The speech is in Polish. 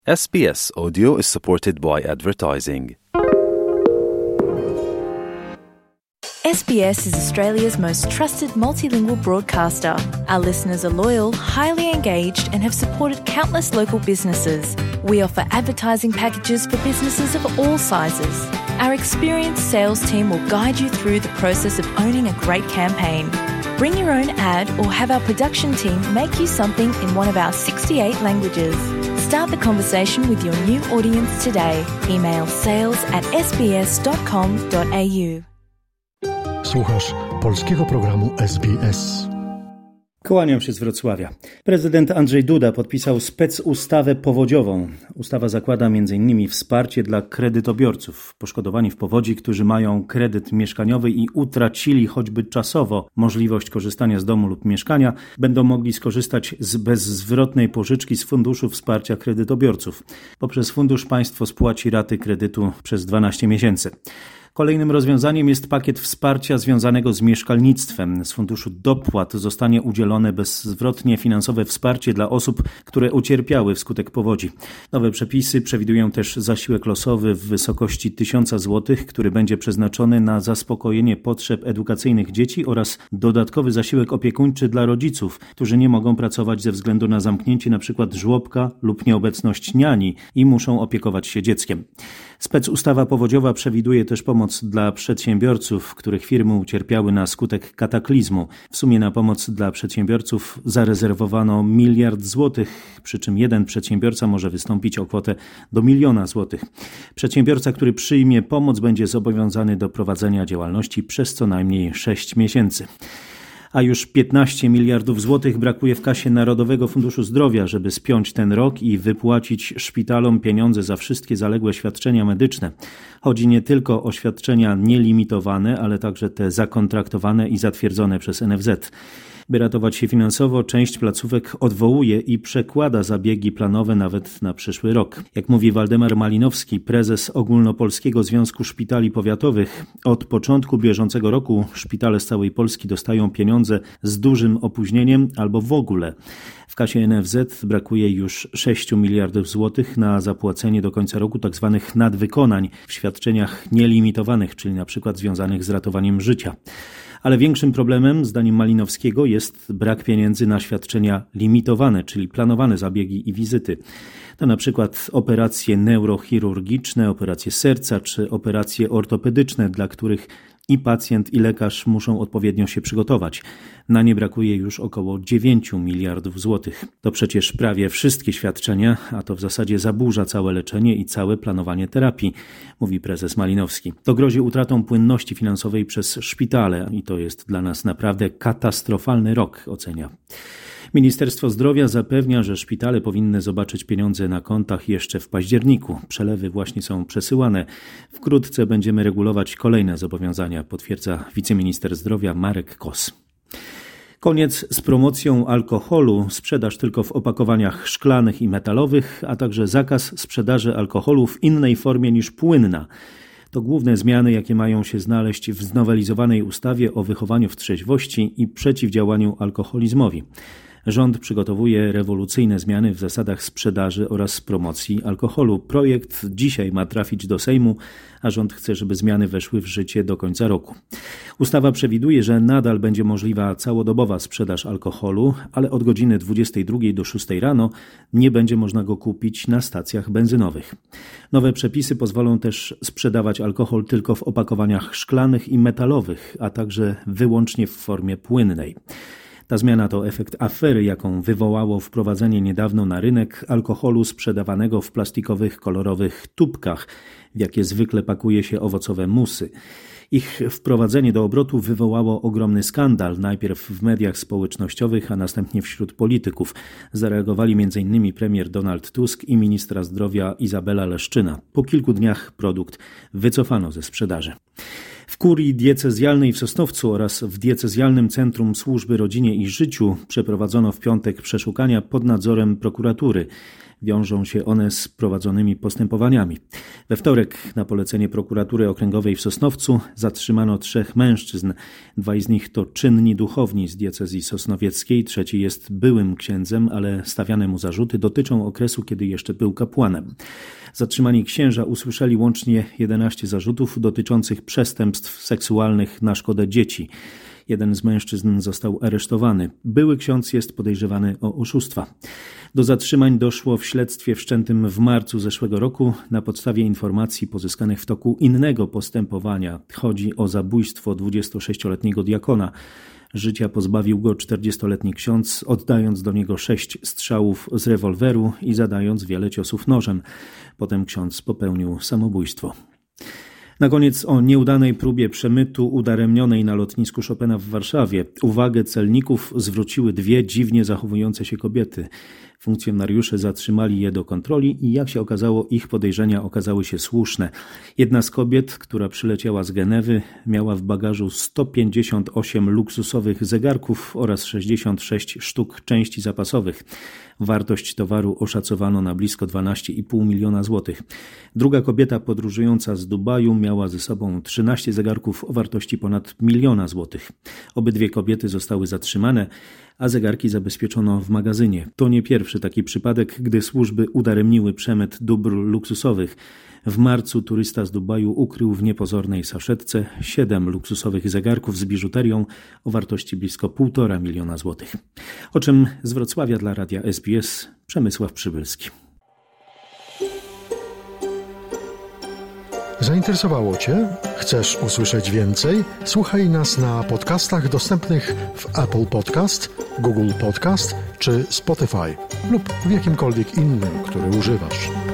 SBS Audio is supported by advertising. SBS is Australia's most trusted multilingual broadcaster. Our listeners are loyal, highly engaged and have supported countless local businesses. We offer advertising packages for businesses of all sizes. Our experienced sales team will guide you through the process of owning a great campaign. Bring your own ad or have our production team make you something in one of our 68 languages. Start the conversation with your new audience today. Email sales@sbs.com.au. Słuchasz polskiego programu SBS. Kłaniam się z Wrocławia. Prezydent Andrzej Duda podpisał specustawę powodziową. Ustawa zakłada m.in. wsparcie dla kredytobiorców poszkodowani w powodzi, którzy mają kredyt mieszkaniowy i utracili choćby czasowo możliwość korzystania z domu lub mieszkania, będą mogli skorzystać z bezzwrotnej pożyczki z Funduszu Wsparcia Kredytobiorców. Poprzez fundusz państwo spłaci raty kredytu przez 12 miesięcy. Kolejnym rozwiązaniem jest pakiet wsparcia związanego z mieszkalnictwem. Z Funduszu Dopłat zostanie udzielone bezzwrotnie finansowe wsparcie dla osób, które ucierpiały wskutek powodzi. Nowe przepisy przewidują też zasiłek losowy w wysokości 1000 zł, który będzie przeznaczony na zaspokojenie potrzeb edukacyjnych dzieci oraz dodatkowy zasiłek opiekuńczy dla rodziców, którzy nie mogą pracować ze względu na zamknięcie np. żłobka lub nieobecność niani i muszą opiekować się dzieckiem. Specustawa powodziowa przewiduje też pomoc dla przedsiębiorców, których firmy ucierpiały na skutek kataklizmu. W sumie na pomoc dla przedsiębiorców zarezerwowano 1 miliard złotych, przy czym jeden przedsiębiorca może wystąpić o kwotę do 1 000 000 złotych. Przedsiębiorca, który przyjmie pomoc, będzie zobowiązany do prowadzenia działalności przez co najmniej 6 miesięcy. A już 15 miliardów złotych brakuje w kasie Narodowego Funduszu Zdrowia, żeby spiąć ten rok i wypłacić szpitalom pieniądze za wszystkie zaległe świadczenia medyczne. Chodzi nie tylko o świadczenia nielimitowane, ale także te zakontraktowane i zatwierdzone przez NFZ. By ratować się finansowo, część placówek odwołuje i przekłada zabiegi planowe nawet na przyszły rok. Jak mówi Waldemar Malinowski, prezes Ogólnopolskiego Związku Szpitali Powiatowych, od początku bieżącego roku szpitale z całej Polski dostają pieniądze z dużym opóźnieniem albo w ogóle. W kasie NFZ brakuje już 6 miliardów złotych na zapłacenie do końca roku tzw. nadwykonań w świadczeniach nielimitowanych, czyli na przykład związanych z ratowaniem życia. Ale większym problemem, zdaniem Malinowskiego, jest brak pieniędzy na świadczenia limitowane, czyli planowane zabiegi i wizyty. To na przykład operacje neurochirurgiczne, operacje serca czy operacje ortopedyczne, dla których i pacjent, i lekarz muszą odpowiednio się przygotować. Na nie brakuje już około 9 miliardów złotych. To przecież prawie wszystkie świadczenia, a to w zasadzie zaburza całe leczenie i całe planowanie terapii, mówi prezes Malinowski. To grozi utratą płynności finansowej przez szpitale i to jest dla nas naprawdę katastrofalny rok, ocenia. Ministerstwo Zdrowia zapewnia, że szpitale powinny zobaczyć pieniądze na kontach jeszcze w październiku. Przelewy właśnie są przesyłane. Wkrótce będziemy regulować kolejne zobowiązania, potwierdza wiceminister zdrowia Marek Kos. Koniec z promocją alkoholu, sprzedaż tylko w opakowaniach szklanych i metalowych, a także zakaz sprzedaży alkoholu w innej formie niż płynna. To główne zmiany, jakie mają się znaleźć w znowelizowanej ustawie o wychowaniu w trzeźwości i przeciwdziałaniu alkoholizmowi. Rząd przygotowuje rewolucyjne zmiany w zasadach sprzedaży oraz promocji alkoholu. Projekt dzisiaj ma trafić do Sejmu, a rząd chce, żeby zmiany weszły w życie do końca roku. Ustawa przewiduje, że nadal będzie możliwa całodobowa sprzedaż alkoholu, ale od godziny 22 do 6 rano nie będzie można go kupić na stacjach benzynowych. Nowe przepisy pozwolą też sprzedawać alkohol tylko w opakowaniach szklanych i metalowych, a także wyłącznie w formie płynnej. Ta zmiana to efekt afery, jaką wywołało wprowadzenie niedawno na rynek alkoholu sprzedawanego w plastikowych, kolorowych tubkach, w jakie zwykle pakuje się owocowe musy. Ich wprowadzenie do obrotu wywołało ogromny skandal, najpierw w mediach społecznościowych, a następnie wśród polityków. Zareagowali m.in. premier Donald Tusk i ministra zdrowia Izabela Leszczyna. Po kilku dniach produkt wycofano ze sprzedaży. W kurii diecezjalnej w Sosnowcu oraz w diecezjalnym Centrum Służby Rodzinie i Życiu przeprowadzono w piątek przeszukania pod nadzorem prokuratury. Wiążą się one z prowadzonymi postępowaniami. We wtorek na polecenie prokuratury okręgowej w Sosnowcu zatrzymano 3 mężczyzn. 2 z nich to czynni duchowni z diecezji sosnowieckiej, 3 jest byłym księdzem, ale stawiane mu zarzuty dotyczą okresu, kiedy jeszcze był kapłanem. Zatrzymani księża usłyszeli łącznie 11 zarzutów dotyczących przestępstw seksualnych na szkodę dzieci. Jeden z mężczyzn został aresztowany. Były ksiądz jest podejrzewany o oszustwa. Do zatrzymań doszło w śledztwie wszczętym w marcu zeszłego roku na podstawie informacji pozyskanych w toku innego postępowania. Chodzi o zabójstwo 26-letniego diakona. Życia pozbawił go 40-letni ksiądz, oddając do niego 6 strzałów z rewolweru i zadając wiele ciosów nożem. Potem ksiądz popełnił samobójstwo. Na koniec o nieudanej próbie przemytu udaremnionej na lotnisku Chopina w Warszawie. Uwagę celników zwróciły 2 dziwnie zachowujące się kobiety. Funkcjonariusze zatrzymali je do kontroli i jak się okazało, ich podejrzenia okazały się słuszne. Jedna z kobiet, która przyleciała z Genewy, miała w bagażu 158 luksusowych zegarków oraz 66 sztuk części zapasowych. Wartość towaru oszacowano na blisko 12,5 miliona złotych. Druga kobieta podróżująca z Dubaju miała ze sobą 13 zegarków o wartości ponad 1 miliona złotych. Obydwie kobiety zostały zatrzymane, a zegarki zabezpieczono w magazynie. To nie pierwszy taki przypadek, gdy służby udaremniły przemyt dóbr luksusowych. W marcu turysta z Dubaju ukrył w niepozornej saszetce 7 luksusowych zegarków z biżuterią o wartości blisko 1,5 miliona złotych. O czym z Wrocławia dla Radia SBS Przemysław Przybylski. Zainteresowało Cię? Chcesz usłyszeć więcej? Słuchaj nas na podcastach dostępnych w Apple Podcast, Google Podcast czy Spotify lub w jakimkolwiek innym, który używasz.